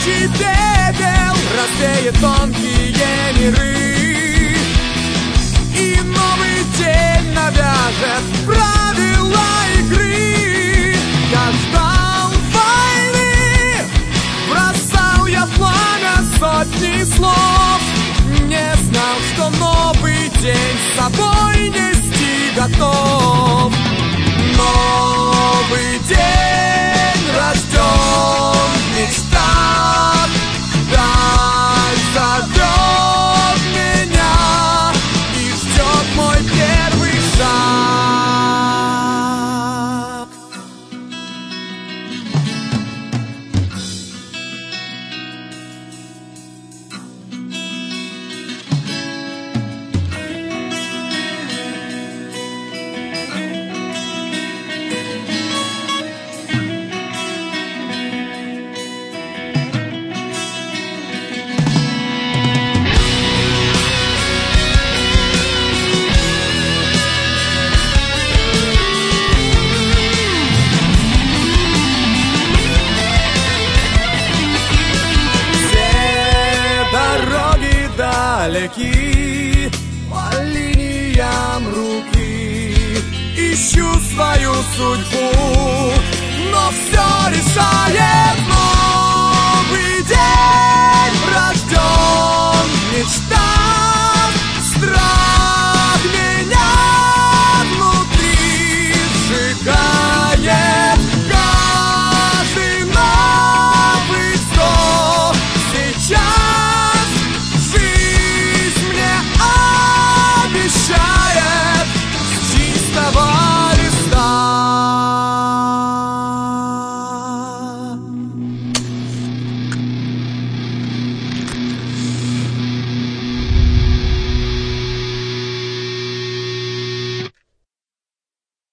тысячи пепел развеет тонкие миры, и новый день навяжет правила игры. Я ждал войны, бросал я в пламя сотни слов, не знал, что новый день с собой нести готов. Новый день рожден в мечтах, даль зовет меня и ждет мой первый шаг. Далеки по линиям руки ищу свою судьбу.